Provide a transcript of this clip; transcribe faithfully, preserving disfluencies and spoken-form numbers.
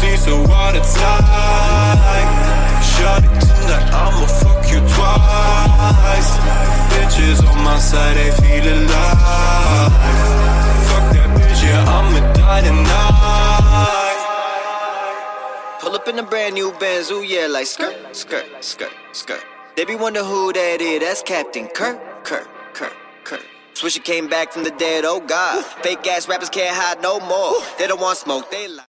see, so what it's like. Shawty tonight, I'ma fuck you twice. Bitches on my side, they feel alive. Fuck that bitch, yeah, I'ma die tonight. Pull up in a brand new Benz, ooh yeah, like skirt, skirt, skirt, skirt. They be wonder who that is, that's Captain Kirk, Kirk, Kirk, Kirk. Swisher came back from the dead, oh God. Fake ass rappers can't hide no more. They don't want smoke, they lie.